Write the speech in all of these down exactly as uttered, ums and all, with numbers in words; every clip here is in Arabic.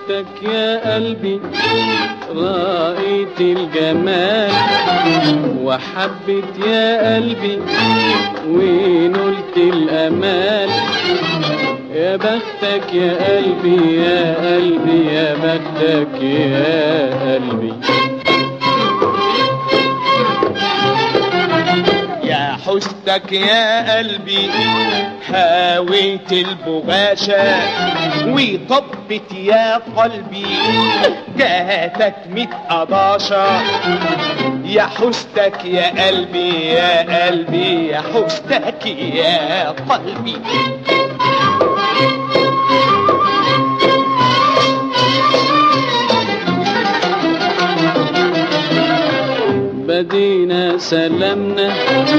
بختك يا قلبي رأيت الجمال وحبت يا قلبي ونلت الأمال. يا بختك يا قلبي يا قلبي يا بختك يا قلبي. يا حسنك يا قلبي هاويت البغاشة وطبت يا قلبي جهتك ميت قضاشة. يا حسنك يا قلبي يا قلبي يا حسنك يا قلبي. بدينا سلامنا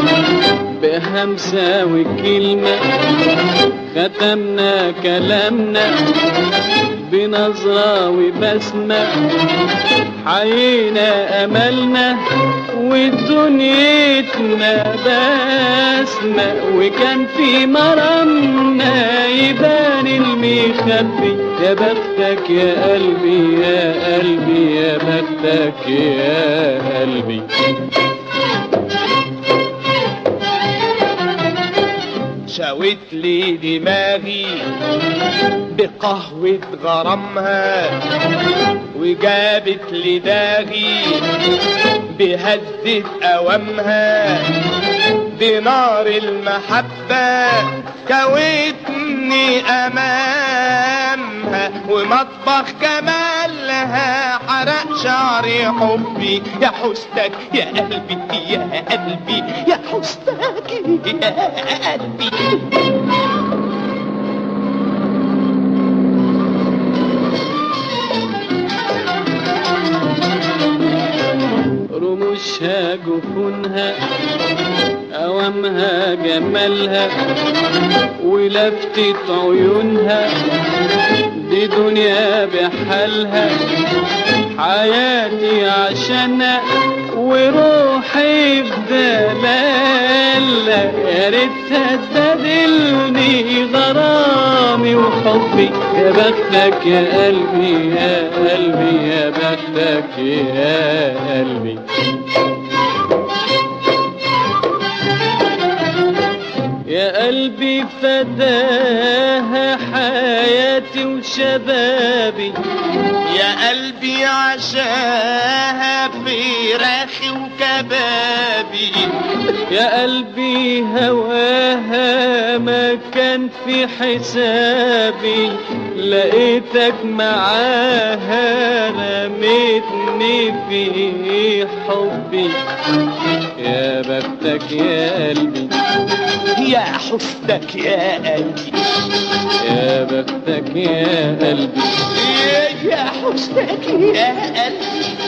بهمسة وكلمة ختمنا كلامنا بنظرة وبسمة حيينا أملنا ودنيتنا بسمة وكان في مرمنا يبان المخبي. يا بختك يا قلبي يا قلبي يا بختك يا قلبي. شاوت لي دماغي بقهوة غرامها وجابت لي داغي بهزة أوامها. بنار المحبة كوتني أمامها ومطبخ جمالها حرق شعري حبي. يا حسنك يا قلبي يا قلبي يا حسنك يا قلبي. رموشها جفونها أوامها جمالها ولفتة عيونها دي دنيا بحالها. حياتي عشانها وروحي بدلالها. يا ريتها تبادلني غرامي وحبي. يا بختك يا قلبي يا قلبي يا بختك يا قلبي. يا قلبي فداها حياتي وشبابي. يا قلبي عشاها فراخي وكبابي. يا قلبي هواها ما كان في حسابي لقيتك معاها رميتني في حبي. يا بختك يا قلبي يا حسنك يا قلبي يا بختك يا قلبي يا حسنك يا قلبي.